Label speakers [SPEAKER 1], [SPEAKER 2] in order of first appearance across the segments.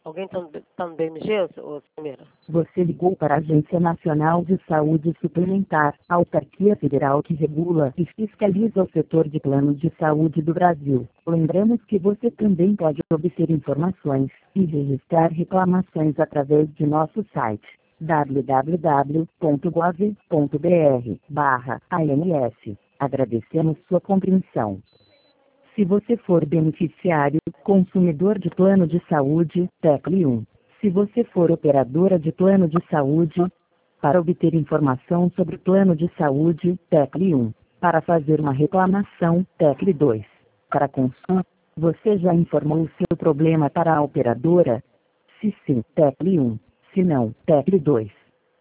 [SPEAKER 1] Alguém tá no BMG, ô Samira?
[SPEAKER 2] Você ligou para a Agência Nacional de Saúde Suplementar, a autarquia federal que regula e fiscaliza o setor de planos de saúde do Brasil. Lembramos que você também pode obter informações e registrar reclamações através de nosso site www.gov.br/ANS. Agradecemos sua compreensão. Se você for beneficiário, consumidor de plano de saúde, tecle 1. Se você for operadora de plano de saúde, para obter informação sobre plano de saúde, tecle 1. Para fazer uma reclamação, tecle 2. Para consulta, você já informou o seu problema para a operadora? Se sim, tecle 1. Se não, tecle 2.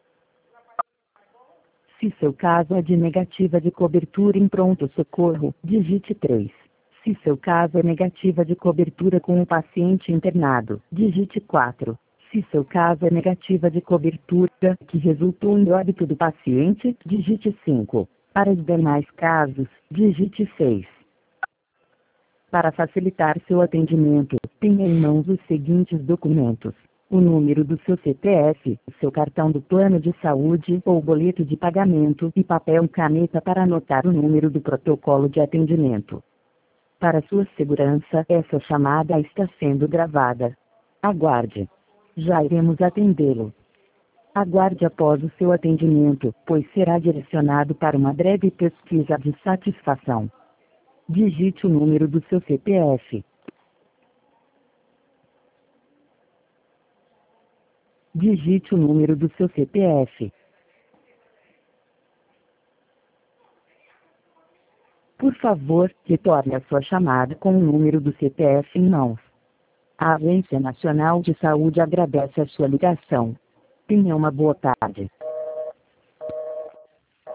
[SPEAKER 2] Se seu caso é de negativa de cobertura em pronto-socorro, digite 3. Se seu caso é negativa de cobertura com o paciente internado, digite 4. Se seu caso é negativa de cobertura que resultou em óbito do paciente, digite 5. Para os demais casos, digite 6. Para facilitar seu atendimento, tenha em mãos os seguintes documentos: o número do seu CPF, seu cartão do plano de saúde ou boleto de pagamento e papel e caneta para anotar o número do protocolo de atendimento. Para sua segurança, essa chamada está sendo gravada. Aguarde. Já iremos atendê-lo. Aguarde após o seu atendimento, pois será direcionado para uma breve pesquisa de satisfação. Digite o número do seu CPF. Digite o número do seu CPF. Por favor, retorne a sua chamada com o número do CPF em mãos. A Agência Nacional de Saúde agradece a sua ligação. Tenha uma boa tarde.